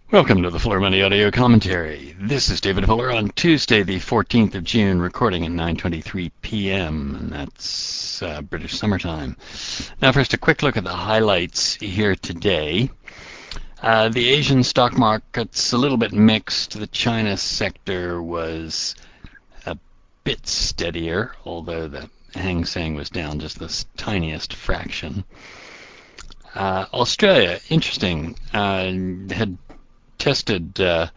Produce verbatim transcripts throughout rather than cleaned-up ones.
Welcome to the Fuller Money Audio Commentary. This is David Fuller on Tuesday, the fourteenth of June, recording at nine twenty-three p m, and that's uh, British summertime. Now first, a quick look at the highlights here today. Uh, the Asian stock market's a little bit mixed. The China sector was a bit steadier, although the Hang Seng was down just the tiniest fraction. Uh, Australia, interesting, uh, had tested uh,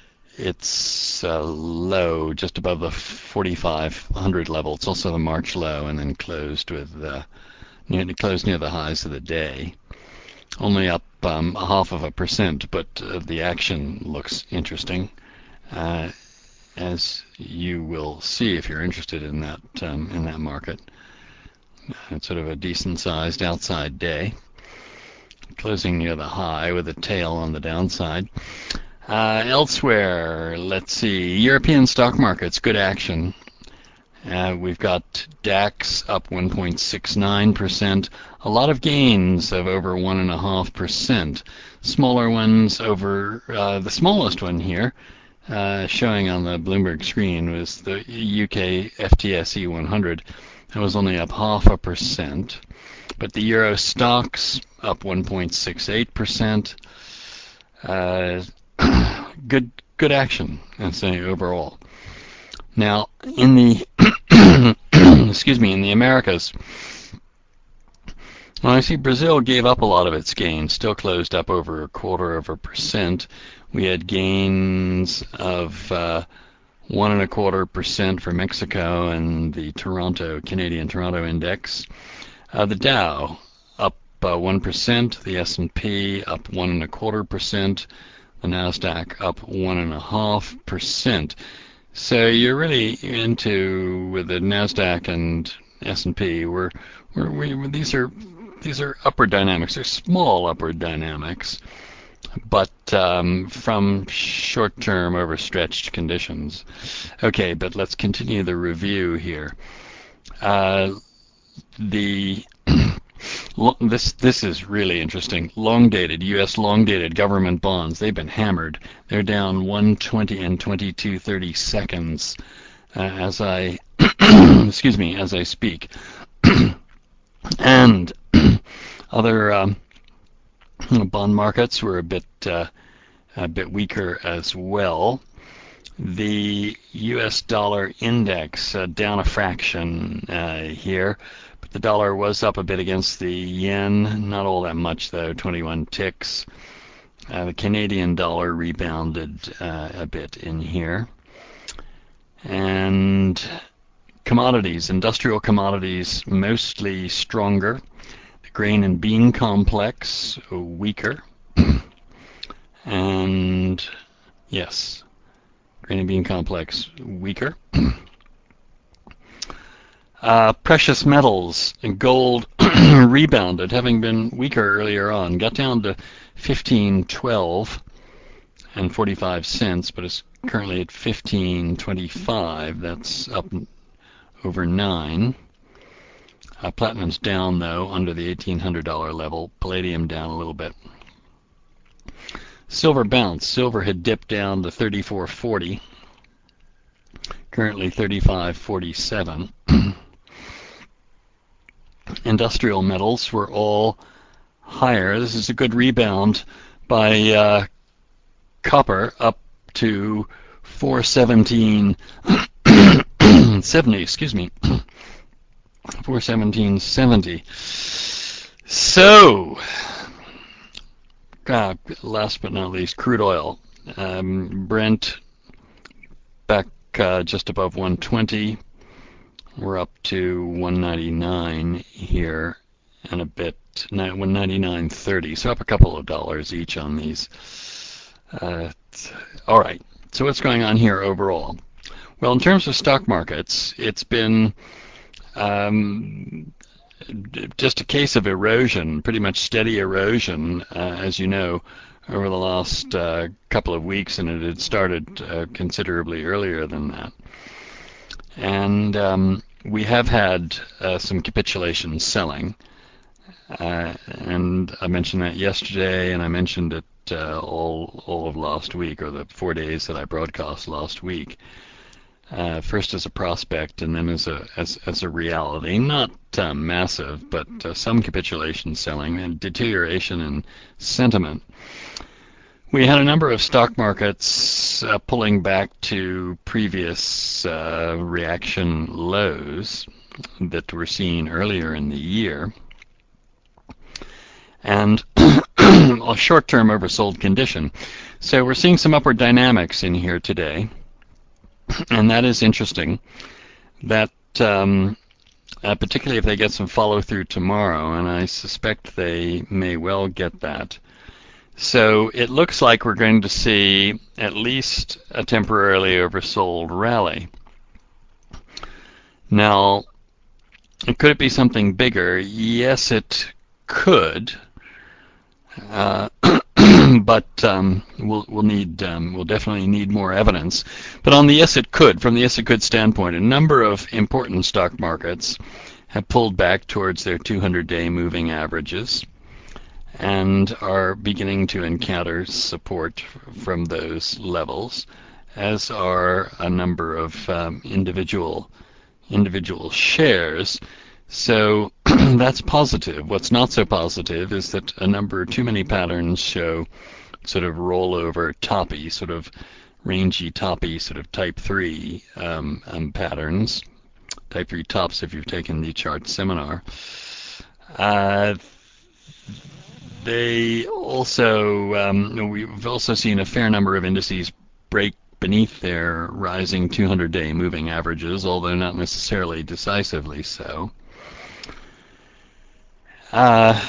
its uh, low just above the forty-five hundred level. It's also the March low, and then closed with uh, near, closed near the highs of the day. Only up um, a half of a percent, but uh, the action looks interesting, uh, as you will see if you're interested in that um, in that market. It's sort of a decent-sized outside day, closing near the high with a tail on the downside. Uh, elsewhere, let's see, European stock markets, good action. Uh, we've got DAX up one point six nine percent, a lot of gains of over one point five percent. Smaller ones over, uh, the smallest one here, uh, showing on the Bloomberg screen, was the U K F T S E one hundred. That was only up half a percent. But the Euro stocks up one point six eight percent. Uh, good good action, I'd say, overall. Now, in the excuse me, in the Americas, well, I see Brazil gave up a lot of its gains, still closed up over a quarter of a percent. We had gains of uh, one and a quarter percent for Mexico and the Toronto Canadian Toronto Index. Uh, the Dow up uh, one percent, the S and P up one and a quarter percent, the Nasdaq up one and a half percent. So you're really into, with the Nasdaq and S and P, we're, we're, we these are these are upward dynamics. They're small upward dynamics, but um, from short-term overstretched conditions. Okay, but let's continue the review here. Uh, the this this is really interesting. Long-dated U S long-dated government bonds, they've been hammered. They're down one twenty and twenty-two thirty seconds uh, as I excuse me as I speak. And other um, bond markets were a bit uh, a bit weaker as well. The U S dollar index uh, down a fraction uh, here. The dollar was up a bit against the yen, not all that much though, twenty-one ticks. Uh, the Canadian dollar rebounded uh, a bit in here. And commodities, industrial commodities, mostly stronger. The grain and bean complex, weaker. And yes, grain and bean complex, weaker. Uh, precious metals, gold rebounded, having been weaker earlier on, got down to fifteen twelve and forty-five cents, but it's currently at fifteen twenty-five. That's up over nine. Uh, platinum's down though, under the eighteen hundred dollar level. Palladium down a little bit. Silver bounced. Silver had dipped down to thirty-four forty. Currently thirty-five forty-seven. Industrial metals were all higher. This is a good rebound by uh, copper, up to four seventeen seventy. Excuse me, four seventeen seventy. So, uh, last but not least, crude oil. Um, Brent back uh, just above one twenty. We're up to one ninety-nine here and a bit, one ninety-nine thirty, so up a couple of dollars each on these. Uh, all right, so what's going on here overall? Well, in terms of stock markets, it's been um, just a case of erosion, pretty much steady erosion, uh, as you know, over the last uh, couple of weeks, and it had started uh, considerably earlier than that. And um, we have had uh, some capitulation selling, uh, and I mentioned that yesterday, and I mentioned it uh, all all of last week, or the four days that I broadcast last week. Uh, first as a prospect, and then as a as as a reality. Not uh, massive, but uh, some capitulation selling and deterioration in sentiment. We had a number of stock markets uh, pulling back to previous uh, reaction lows that were seen earlier in the year, and a short-term oversold condition. So we're seeing some upward dynamics in here today, and that is interesting. That um, uh, particularly if they get some follow-through tomorrow, and I suspect they may well get that. So it looks like we're going to see at least a temporarily oversold rally. Now, could it be something bigger? Yes, it could. Uh, but um, we'll we'll need um, we'll definitely need more evidence. But on the yes it could, from the yes it could standpoint, a number of important stock markets have pulled back towards their two hundred day moving averages and are beginning to encounter support from those levels, as are a number of um, individual individual shares. So that's positive. What's not so positive is that a number, too many patterns show sort of rollover toppy, sort of rangy toppy, sort of type three um, um, patterns, type three tops if you've taken the chart seminar. Uh, they also, um, we've also seen a fair number of indices break beneath their rising two hundred day moving averages, although not necessarily decisively so. Uh,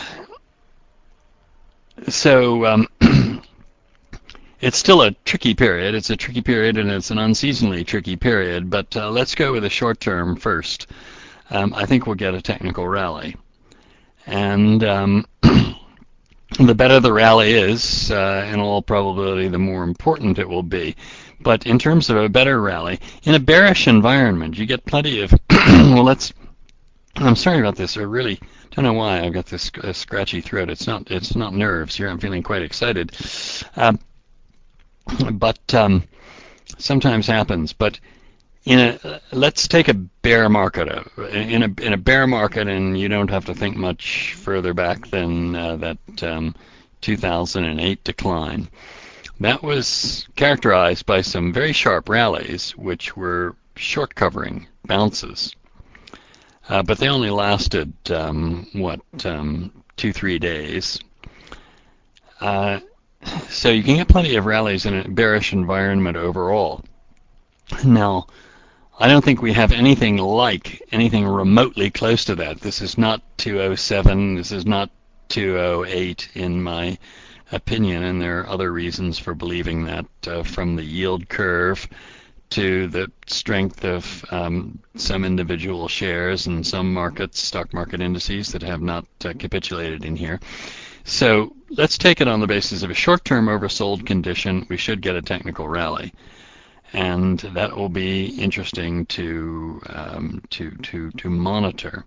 so um, it's still a tricky period. It's a tricky period, and it's an unseasonably tricky period. But uh, let's go with the short term first. Um, I think we'll get a technical rally, and um, the better the rally is, uh, in all probability, the more important it will be. But in terms of a better rally, in a bearish environment, you get plenty of. well, let's. I'm sorry about this. I really don't know why I've got this uh, scratchy throat. It's not. It's not nerves here. I'm feeling quite excited, uh, but um, sometimes happens. But in a let's take a bear market. Uh, in a in a bear market, and you don't have to think much further back than uh, that um, two thousand eight decline. That was characterized by some very sharp rallies, which were short covering bounces. Uh, but they only lasted, um, what, um, two, three days. Uh, so you can get plenty of rallies in a bearish environment overall. Now, I don't think we have anything like, anything remotely close to that. This is not two oh seven, this is not two oh eight in my opinion, and there are other reasons for believing that, uh, from the yield curve to the strength of um, some individual shares and some markets, stock market indices that have not uh, capitulated in here. So let's take it on the basis of a short-term oversold condition. We should get a technical rally, and that will be interesting to um, to to to monitor.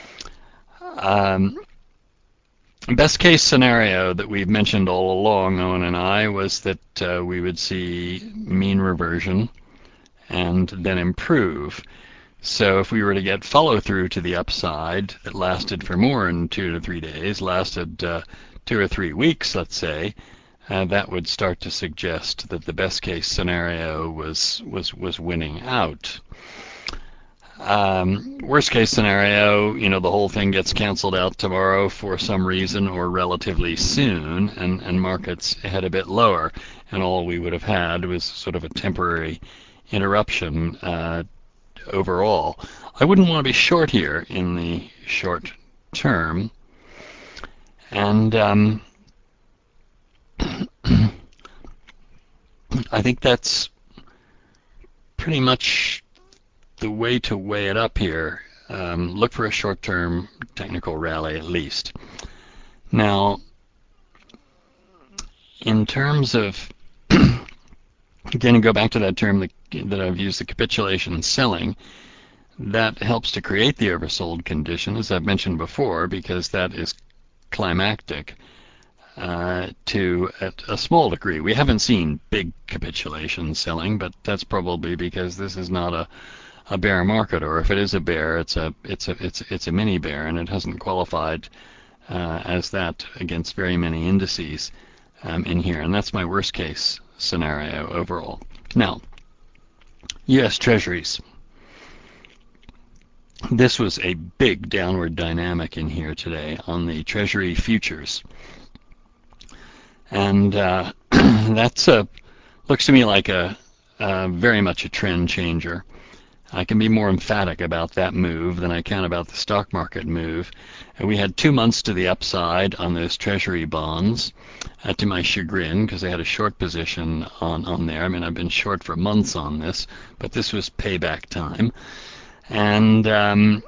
Um, best case scenario that we've mentioned all along, Owen and I, was that uh, we would see mean reversion and then improve. So if we were to get follow through to the upside that lasted for more than two to three days, lasted uh, two or three weeks, let's say, uh, that would start to suggest that the best case scenario was was was winning out. Um, worst case scenario, you know, the whole thing gets canceled out tomorrow for some reason or relatively soon, and, and markets head a bit lower, and all we would have had was sort of a temporary interruption uh, overall. I wouldn't want to be short here in the short term, and um, I think that's pretty much the way to weigh it up here. Um, look for a short-term technical rally at least. Now, in terms of, again, to go back to that term that, that I've used, the capitulation selling, that helps to create the oversold condition, as I've mentioned before, because that is climactic. uh, to a, a small degree. We haven't seen big capitulation selling, but that's probably because this is not a, a bear market, or if it is a bear, it's a it's a it's it's a mini bear, and it hasn't qualified uh, as that against very many indices um, in here, and that's my worst case scenario overall. Now, U S Treasuries. This was a big downward dynamic in here today on the Treasury futures. And uh, that's a, looks to me like a, a very much a trend changer. I can be more emphatic about that move than I can about the stock market move. And we had two months to the upside on those Treasury bonds, uh, to my chagrin, because I had a short position on, on there. I mean, I've been short for months on this, but this was payback time. And um,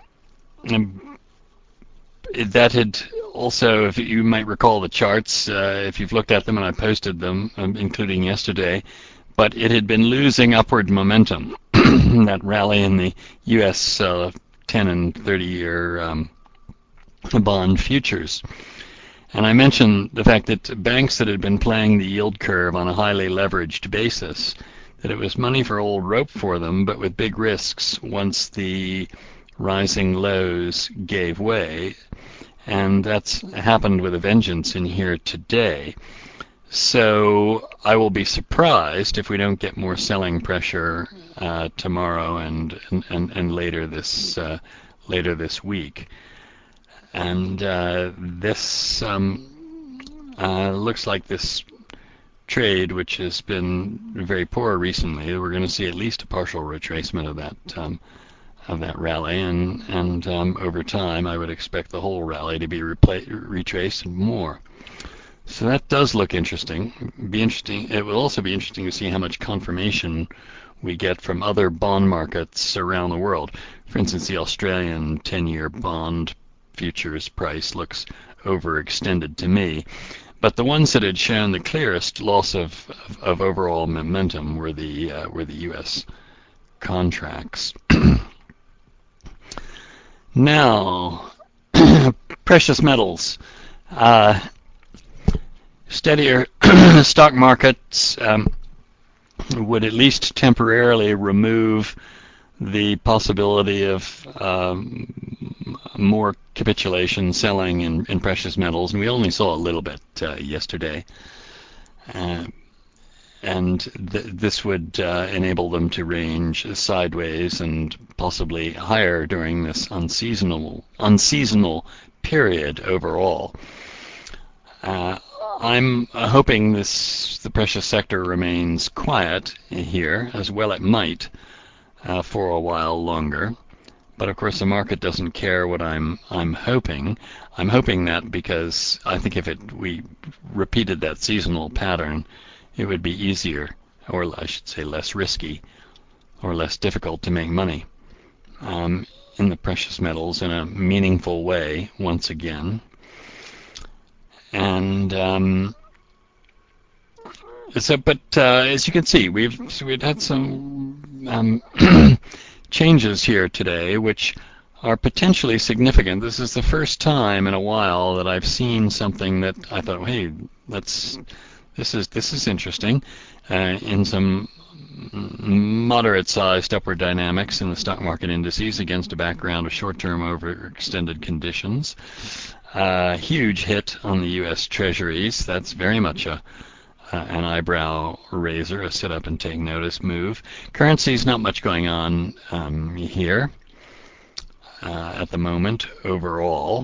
that had also, if you might recall the charts, uh, if you've looked at them, and I posted them, um, including yesterday, but it had been losing upward momentum, that rally in the U S uh, ten and thirty year um, bond futures. And I mentioned the fact that banks that had been playing the yield curve on a highly leveraged basis, that it was money for old rope for them, but with big risks once the rising lows gave way. And that's happened with a vengeance in here today. So I will be surprised if we don't get more selling pressure uh, tomorrow and, and, and later this uh, later this week. And uh, this um, uh, looks like this trade, which has been very poor recently. We're going to see at least a partial retracement of that um, of that rally, and and um, over time, I would expect the whole rally to be repla- retraced and more. So that does look interesting. Be interesting. It will also be interesting to see how much confirmation we get from other bond markets around the world. For instance, the Australian ten-year bond futures price looks overextended to me. But the ones that had shown the clearest loss of, of, of overall momentum were the uh, were the U S contracts. Now, precious metals. Uh, steadier stock markets um, would at least temporarily remove the possibility of um, more capitulation selling in, in precious metals, and we only saw a little bit uh, yesterday. Uh, and th- this would uh, enable them to range sideways and possibly higher during this unseasonal unseasonal period overall. Uh, I'm hoping this the precious sector remains quiet here, as well it might, uh, for a while longer. But of course, the market doesn't care what I'm I'm hoping. I'm hoping that because I think if it we repeated that seasonal pattern, it would be easier, or I should say less risky, or less difficult to make money um, in the precious metals in a meaningful way once again. And um, so, but uh, as you can see, we've we've had some um, changes here today, which are potentially significant. This is the first time in a while that I've seen something that I thought, hey, let's this is this is interesting, uh, in some moderate-sized upward dynamics in the stock market indices against a background of short-term overextended conditions. Uh, huge hit on the U S Treasuries. That's very much a uh, an eyebrow raiser, a sit up and take notice move. Currencies, not much going on um, here uh, at the moment overall.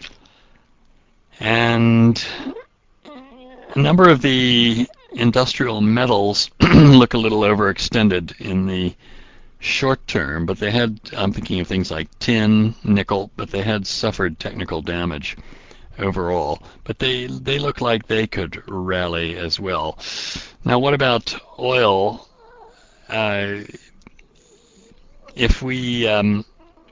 And a number of the industrial metals look a little overextended in the short term, but they had, I'm thinking of things like tin, nickel, but they had suffered technical damage overall. But they, they look like they could rally as well. Now, what about oil? Uh, if we, um,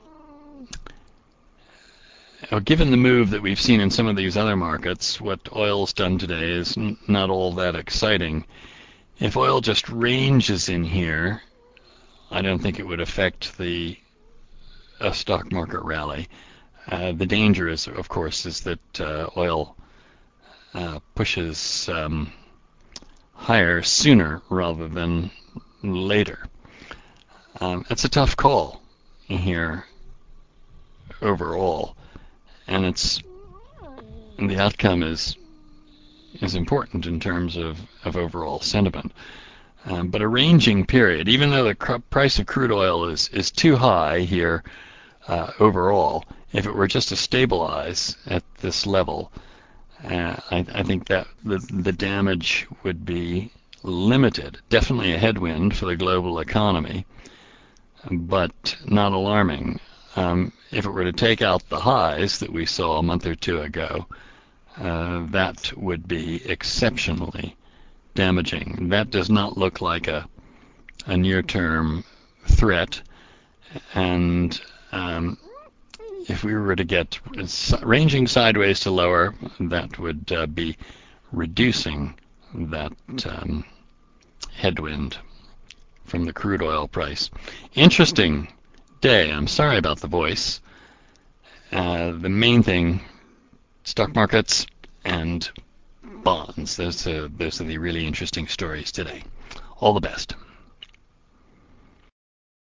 given the move that we've seen in some of these other markets, what oil's done today is n- not all that exciting. If oil just ranges in here, I don't think it would affect the uh, stock market rally. Uh, the danger is, of course, is that uh, oil uh, pushes um, higher sooner rather than later. Um, it's a tough call here overall, and it's and the outcome is is important in terms of, of overall sentiment. Um, but a ranging period, even though the cr- price of crude oil is, is too high here uh, overall, if it were just to stabilize at this level, uh, I, I think that the, the damage would be limited. Definitely a headwind for the global economy, but not alarming. Um, if it were to take out the highs that we saw a month or two ago, uh, that would be exceptionally damaging. That does not look like a, a near-term threat, and um, if we were to get ranging sideways to lower, that would uh, be reducing that um, headwind from the crude oil price. Interesting day. I'm sorry about the voice. Uh, the main thing, stock markets and bonds. Those are, those are the really interesting stories today. All the best.